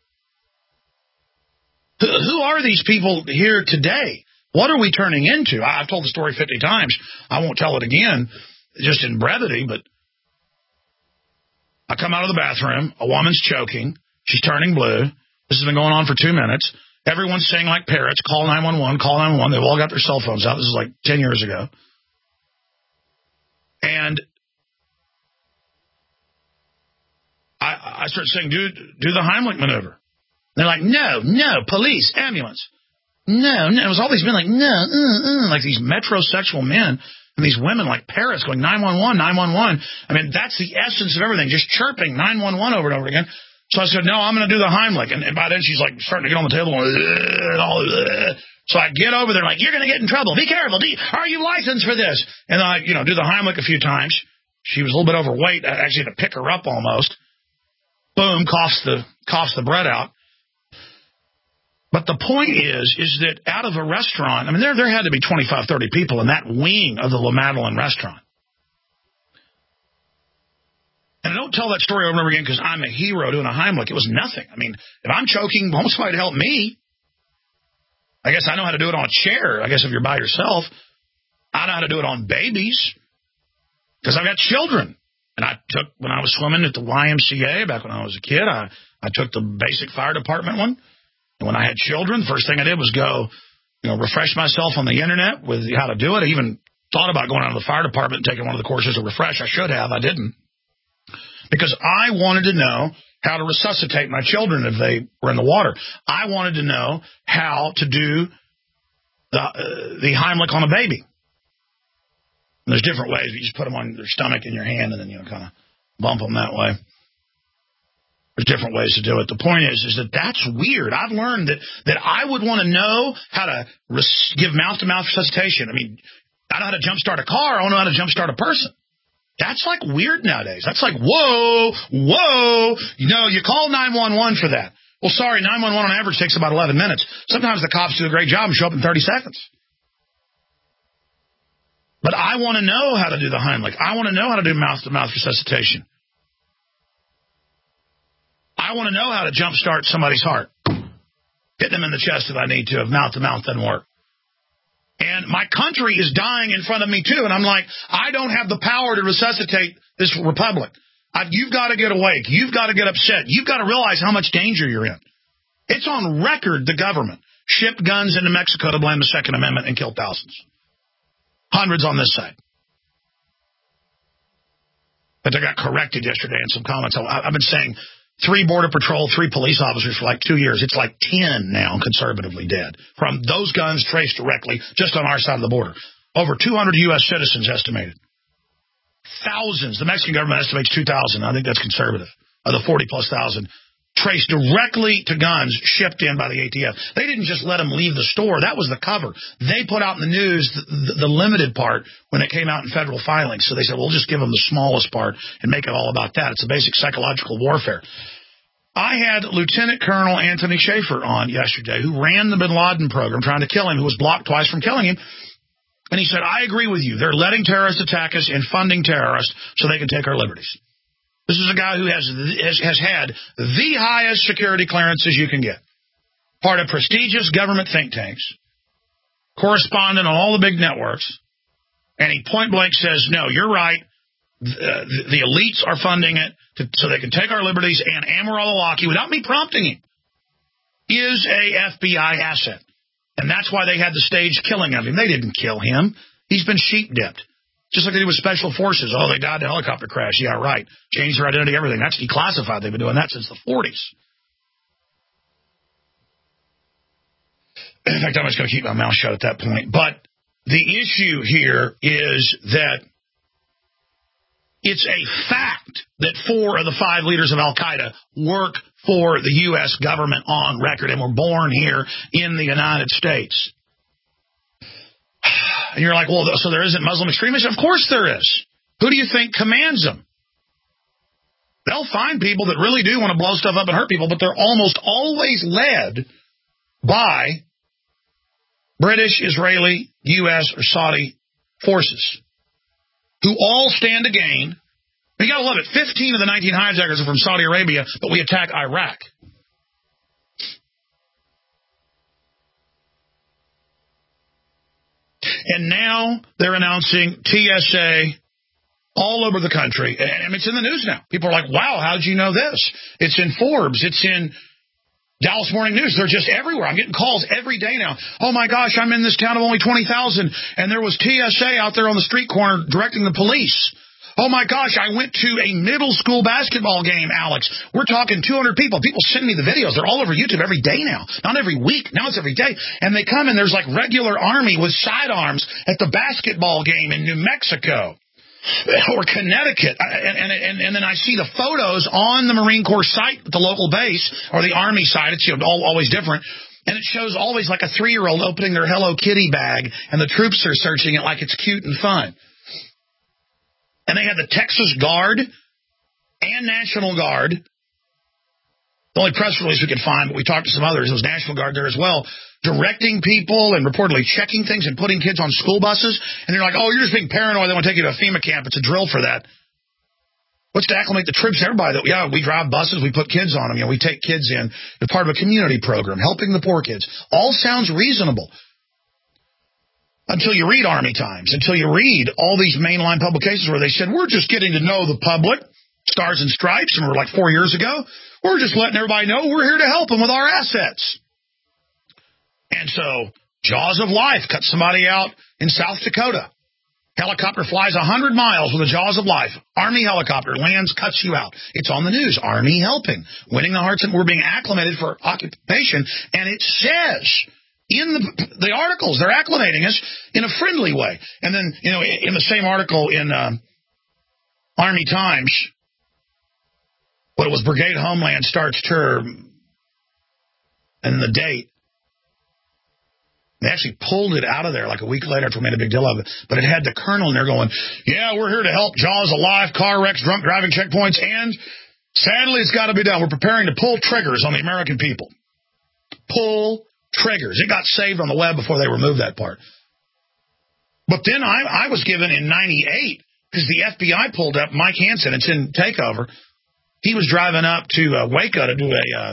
Who are these people here today? What are we turning into? I've told the story 50 times. I won't tell it again, just in brevity, but I come out of the bathroom, a woman's choking, she's turning blue. This has been going on for 2 minutes. Everyone's saying like parrots, call 911, call 911. They've all got their cell phones out. This is like 10 years ago. And I start saying, do the Heimlich maneuver. They're like, no, police, ambulance. No. It was all these men like, no, like these metrosexual men and these women like parrots going 911, 911. I mean, that's the essence of everything, just chirping 911 over and over again. So I said, no, I'm going to do the Heimlich. And by then she's like starting to get on the table. So I get over there like, you're going to get in trouble. Be careful. Are you licensed for this? And I, do the Heimlich a few times. She was a little bit overweight. I actually had to pick her up almost. Boom, coughs the bread out. But the point is that out of a restaurant, I mean, there had to be 25, 30 people in that wing of the Le Madeleine restaurant. And I don't tell that story over and over again because I'm a hero doing a Heimlich. It was nothing. I mean, if I'm choking, almost somebody to help me. I guess I know how to do it on a chair. I guess if you're by yourself. I know how to do it on babies because I've got children. And when I was swimming at the YMCA back when I was a kid, I took the basic fire department one. And when I had children, the first thing I did was go, refresh myself on the internet with how to do it. I even thought about going out to the fire department and taking one of the courses to refresh. I should have. I didn't. Because I wanted to know how to resuscitate my children if they were in the water. I wanted to know how to do the Heimlich on a baby. And there's different ways. You just put them on their stomach in your hand and then kind of bump them that way. There's different ways to do it. The point is that that's weird. I've learned that I would want to know how to give mouth-to-mouth resuscitation. I mean, I know how to jumpstart a car. I don't know how to jumpstart a person. That's like weird nowadays. That's like, whoa. You call 911 for that. Well, sorry, 911 on average takes about 11 minutes. Sometimes the cops do a great job and show up in 30 seconds. But I want to know how to do the Heimlich. I want to know how to do mouth-to-mouth resuscitation. I want to know how to jumpstart somebody's heart. Hit them in the chest if I need to, if mouth-to-mouth doesn't work. And my country is dying in front of me, too. And I'm like, I don't have the power to resuscitate this republic. You've got to get awake. You've got to get upset. You've got to realize how much danger you're in. It's on record, the government shipped guns into Mexico to blame the Second Amendment and killed thousands. Hundreds on this side. But they got corrected yesterday in some comments. I've been saying 3 Border Patrol, 3 police officers for like 2 years. It's like 10 now conservatively dead from those guns traced directly just on our side of the border. Over 200 U.S. citizens estimated. Thousands. The Mexican government estimates 2,000. I think that's conservative. Of the 40-plus thousand traced directly to guns shipped in by the ATF. They didn't just let them leave the store. That was the cover. They put out in the news the limited part when it came out in federal filings. So they said, we'll just give them the smallest part and make it all about that. It's a basic psychological warfare. I had Lieutenant Colonel Anthony Schaefer on yesterday, who ran the bin Laden program trying to kill him, who was blocked twice from killing him. And he said, I agree with you. They're letting terrorists attack us and funding terrorists so they can take our liberties. This is a guy who has had the highest security clearances you can get. Part of prestigious government think tanks. Correspondent on all the big networks. And he point blank says, no, you're right. The elites are funding it so they can take our liberties. And Amer al-Awlaki, without me prompting him, is a FBI asset. And that's why they had the staged killing of him. They didn't kill him. He's been sheep-dipped. Just like they do with special forces. Oh, they died in a helicopter crash. Yeah, right. Changed their identity, everything. That's declassified. They've been doing that since the 40s. In fact, I'm just going to keep my mouth shut at that point. But the issue here is that it's a fact that 4 of the 5 leaders of Al-Qaeda work for the U.S. government on record and were born here in the United States. And you're like, well, so there isn't Muslim extremists? Of course there is. Who do you think commands them? They'll find people that really do want to blow stuff up and hurt people, but they're almost always led by British, Israeli, U.S., or Saudi forces who all stand to gain. You got to love it. 15 of the 19 hijackers are from Saudi Arabia, but we attack Iraq. And now they're announcing TSA all over the country. And it's in the news now. People are like, wow, how did you know this? It's in Forbes. It's in Dallas Morning News. They're just everywhere. I'm getting calls every day now. Oh, my gosh, I'm in this town of only 20,000, and there was TSA out there on the street corner directing the police. Oh, my gosh, I went to a middle school basketball game, Alex. We're talking 200 people. People send me the videos. They're all over YouTube every day now. Not every week. Now it's every day. And they come, and there's like regular army with sidearms at the basketball game in New Mexico or Connecticut. And then I see the photos on the Marine Corps site, the local base, or the Army site. It's always different. And it shows always like a 3-year-old opening their Hello Kitty bag, and the troops are searching it like it's cute and fun. And they had the Texas Guard and National Guard. The only press release we could find, but we talked to some others, it was National Guard there as well, directing people and reportedly checking things and putting kids on school buses. And they're like, oh, you're just being paranoid. They want to take you to a FEMA camp. It's a drill for that. What's to acclimate the troops and everybody that, yeah, we drive buses, we put kids on them. You know, we take kids in. They're part of a community program, helping the poor kids. All sounds reasonable. Until you read Army Times, until you read all these mainline publications where they said, we're just getting to know the public, Stars and Stripes, and we're like 4 years ago. We're just letting everybody know we're here to help them with our assets. And so, Jaws of Life cut somebody out in South Dakota. Helicopter flies 100 miles with the Jaws of Life. Army helicopter lands, cuts you out. It's on the news. Army helping. Winning the hearts, and we're being acclimated for occupation. And it says in the articles, they're acclimating us in a friendly way. And then, you know, in the same article in Army Times, what it was, Brigade Homeland starts tour, and the date, they actually pulled it out of there like a week later after we made a big deal of it. But it had the colonel in there going, yeah, we're here to help Jaws alive, car wrecks, drunk driving checkpoints, and sadly, it's got to be done. We're preparing to pull triggers on the American people. Pull triggers. It got saved on the web before they removed that part. But then I was given in 98, because the FBI pulled up Mike Hansen. It's in Takeover. He was driving up to Waco to do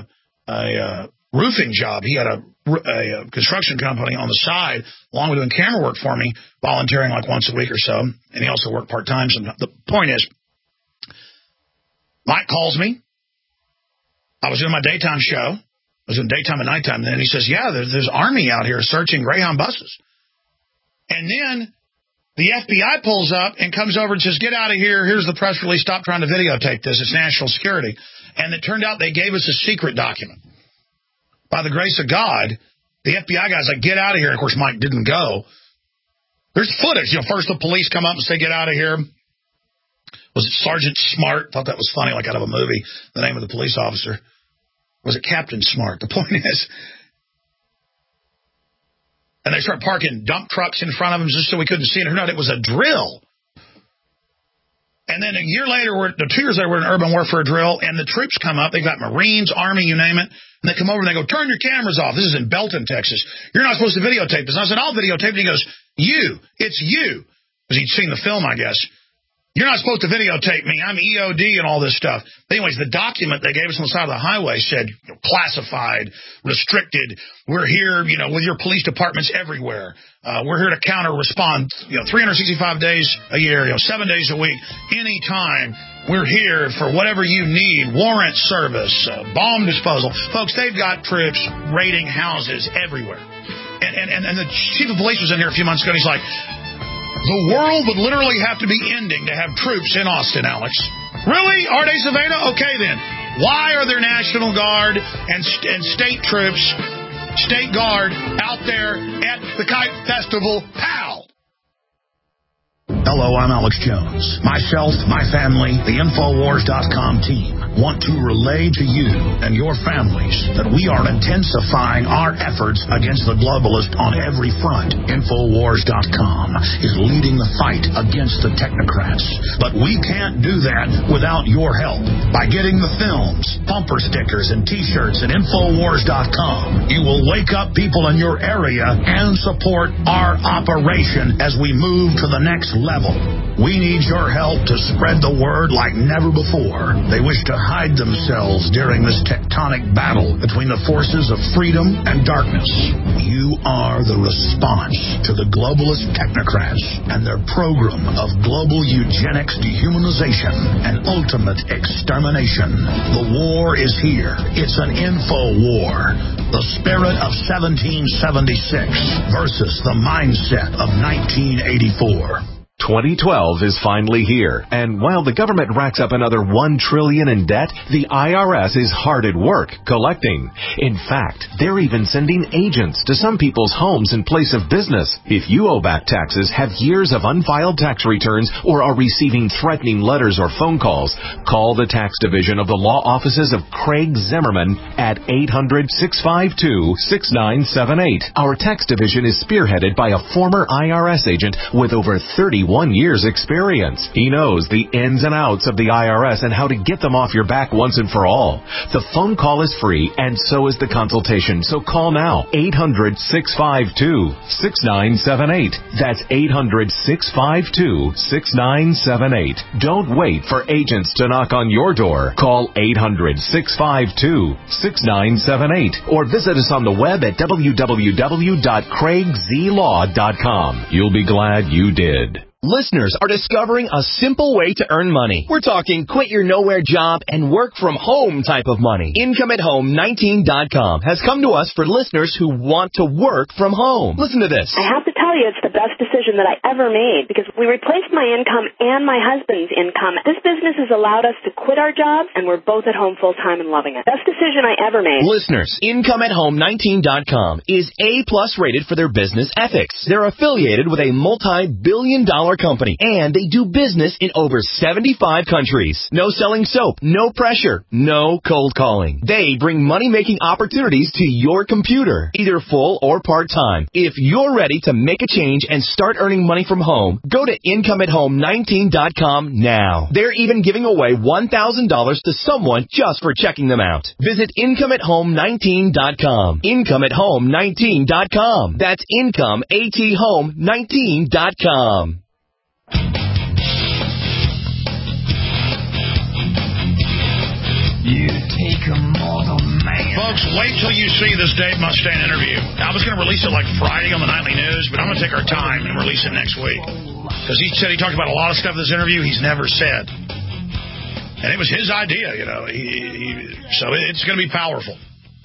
a roofing job. He had a construction company on the side, along with doing camera work for me, volunteering like once a week or so. And he also worked part-time. So the point is, Mike calls me. I was doing my daytime show. I was in daytime and nighttime. And then he says, yeah, there's Army out here searching Greyhound buses. And then the FBI pulls up and comes over and says, get out of here. Here's the press release. Stop trying to videotape this. It's national security. And it turned out they gave us a secret document. By the grace of God, the FBI guy's like, get out of here. Of course, Mike didn't go. There's footage. You know, first the police come up and say, get out of here. Was it Sergeant Smart? Thought that was funny, like out of a movie, the name of the police officer. Was it Captain Smart? The point is, and they start parking dump trucks in front of them just so we couldn't see it or not. It was a drill. And then a year later, 2 years later, we're in urban warfare drill, and the troops come up. They've got Marines, Army, you name it. And they come over and they go, turn your cameras off. This is in Belton, Texas. You're not supposed to videotape this. And I said, I'll videotape it. He goes, it's you. Because he'd seen the film, I guess. You're not supposed to videotape me. I'm EOD and all this stuff. But anyways, the document they gave us on the side of the highway said, classified, restricted. We're here, with your police departments everywhere. We're here to counter-respond, 365 days a year, 7 days a week, anytime. We're here for whatever you need, warrant service, bomb disposal. Folks, they've got troops raiding houses everywhere. And the chief of police was in here a few months ago, and he's like, the world would literally have to be ending to have troops in Austin, Alex. Really? Are they Savannah? Okay, then. Why are there National Guard and state troops, state guard, out there at the Kite Festival? Pow! Hello, I'm Alex Jones. Myself, my family, the Infowars.com team want to relay to you and your families that we are intensifying our efforts against the globalist on every front. Infowars.com is leading the fight against the technocrats. But we can't do that without your help. By getting the films, bumper stickers, and T-shirts at Infowars.com, you will wake up people in your area and support our operation as we move to the next level. We need your help to spread the word like never before. They wish to hide themselves during this tectonic battle between the forces of freedom and darkness. You are the response to the globalist technocrats and their program of global eugenics, dehumanization, and ultimate extermination. The war is here. It's an info war. The spirit of 1776 versus the mindset of 1984. 2012 is finally here, and while the government racks up another $1 trillion in debt, the IRS is hard at work collecting. In fact, they're even sending agents to some people's homes in place of business. If you owe back taxes, have years of unfiled tax returns, or are receiving threatening letters or phone calls, call the tax division of the law offices of Craig Zimmerman at 800-652-6978. Our tax division is spearheaded by a former IRS agent with over 31 years experience. He knows the ins and outs of the IRS and how to get them off your back once and for all. The phone call is free, and so is the consultation. So call now. 800-652-6978. That's 800-652-6978. Don't wait for agents to knock on your door. Call 800-652-6978 or visit us on the web at www.craigzlaw.com. You'll be glad you did. Listeners are discovering a simple way to earn money. We're talking quit your nowhere job and work from home type of money. IncomeAtHome19.com has come to us for listeners who want to work from home. Listen to this. I have to tell you, it's the best decision that I ever made because we replaced my income and my husband's income. This business has allowed us to quit our jobs, and we're both at home full time and loving it. Best decision I ever made. Listeners, IncomeAtHome19.com is A+ rated for their business ethics. They're affiliated with a multi-billion-dollar company, and they do business in over 75 countries. No selling soap, no pressure, no cold calling. They bring money-making opportunities to your computer, either full or part-time. If you're ready to make a change and start earning money from home, go to IncomeAtHome19.com now. They're even giving away $1,000 to someone just for checking them out. Visit IncomeAtHome19.com. IncomeAtHome19.com. That's IncomeAtHome19.com. You take a mortal man. Folks, wait till you see this Dave Mustaine interview. I was going to release it like Friday on the Nightly News, but I'm going to take our time and release it next week. Because he said he talked about a lot of stuff in this interview he's never said. And it was his idea, so it's going to be powerful.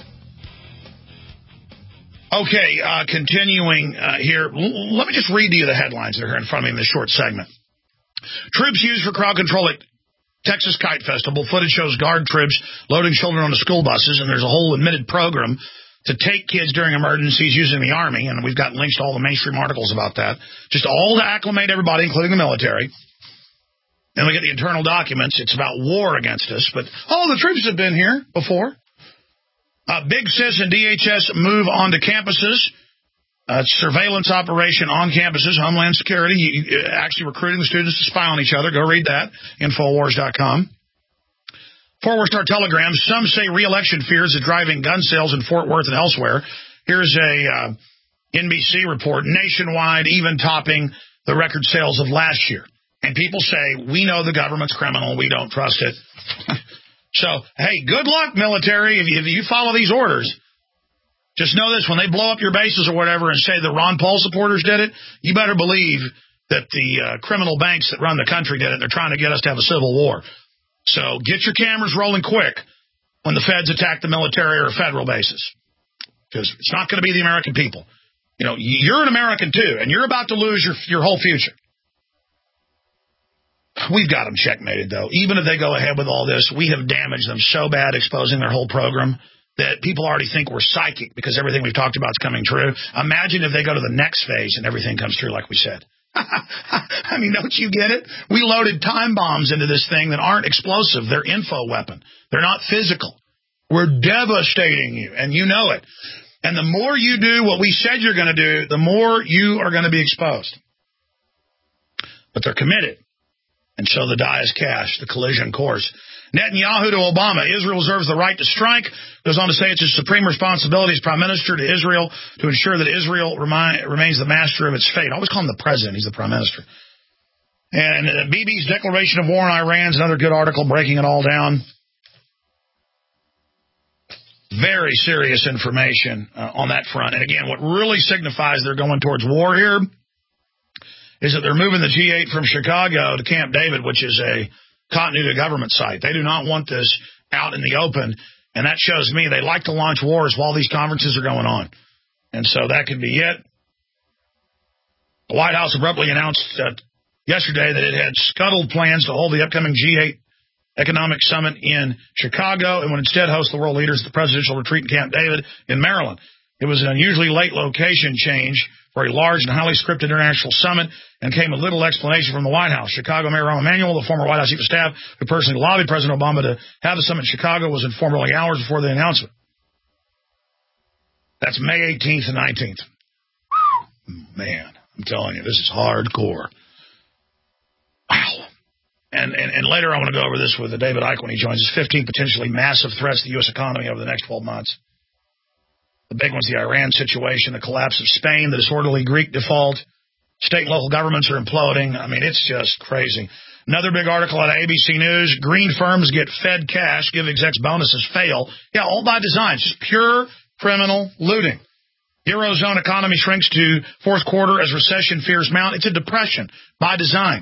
Okay, continuing here. Let me just read to you the headlines that are here in front of me in this short segment. Troops used for crowd control at Texas Kite Festival. Footage shows guard troops loading children onto school buses, and there's a whole admitted program to take kids during emergencies using the Army, and we've got links to all the mainstream articles about that. Just all to acclimate everybody, including the military. Then we get the internal documents. It's about war against us, but, the troops have been here before. Big Sis and DHS move onto campuses. Surveillance operation on campuses, Homeland Security, actually recruiting the students to spy on each other. Go read that, Infowars.com. Fort Worth Star Telegram, some say re-election fears are driving gun sales in Fort Worth and elsewhere. Here's a NBC report, nationwide, even topping the record sales of last year. And people say, we know the government's criminal, we don't trust it. So, hey, good luck, military, if you follow these orders. Just know this, when they blow up your bases or whatever and say the Ron Paul supporters did it, you better believe that the criminal banks that run the country did it. They're trying to get us to have a civil war. So get your cameras rolling quick when the feds attack the military or federal bases. Because it's not going to be the American people. You know, you're an American too, and you're about to lose your whole future. We've got them checkmated, though. Even if they go ahead with all this, we have damaged them so bad exposing their whole program that people already think we're psychic because everything we've talked about is coming true. Imagine if they go to the next phase and everything comes true like we said. I mean, don't you get it? We loaded time bombs into this thing that aren't explosive. They're info weapon. They're not physical. We're devastating you, and you know it. And the more you do what we said you're going to do, the more you are going to be exposed. But they're committed. And so the die is cast, the collision course. Netanyahu to Obama. Israel reserves the right to strike. Goes on to say it's his supreme responsibility as prime minister to Israel to ensure that Israel remains the master of its fate. I always call him the president. He's the prime minister. And Bibi's declaration of war on Iran is another good article breaking it all down. Very serious information on that front. And again, what really signifies they're going towards war here is that they're moving the G8 from Chicago to Camp David, which is a continuity of government site. They do not want this out in the open, and that shows me they like to launch wars while these conferences are going on. And so that could be it. The White House abruptly announced yesterday that it had scuttled plans to hold the upcoming G8 economic summit in Chicago and would instead host the world leaders at the presidential retreat in Camp David in Maryland. It was an unusually late location change for a large and highly scripted international summit and came with little explanation from the White House. Chicago Mayor Rahm Emanuel, the former White House chief of staff who personally lobbied President Obama to have the summit in Chicago, was informed only hours before the announcement. That's May 18th and 19th. Man, I'm telling you, this is hardcore. Wow. And later I want to go over this with David Icke when he joins us. 15 potentially massive threats to the U.S. economy over the next 12 months. The big one's the Iran situation, the collapse of Spain, the disorderly Greek default. State and local governments are imploding. I mean, it's just crazy. Another big article out of ABC News, green firms get fed cash, give execs bonuses, fail. Yeah, all by design. It's just pure criminal looting. Eurozone economy shrinks to fourth quarter as recession fears mount. It's a depression by design.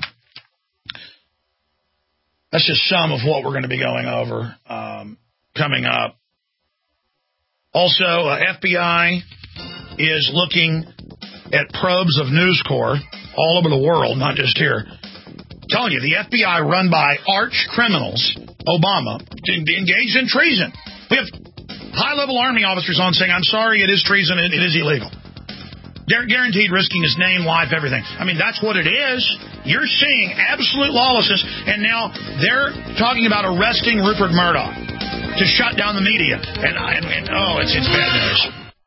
That's just some of what we're going to be going over coming up. Also, FBI is looking at probes of News Corps all over the world, not just here. I'm telling you, the FBI run by arch criminals, Obama, engaged in treason. We have high-level Army officers on saying, I'm sorry, it is treason, it is illegal. Guaranteed risking his name, life, everything. I mean, that's what it is. You're seeing absolute lawlessness, and now they're talking about arresting Rupert Murdoch to shut down the media. And it's bad news.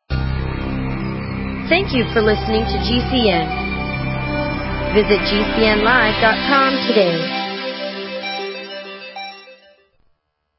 Thank you for listening to GCN. Visit GCNlive.com today.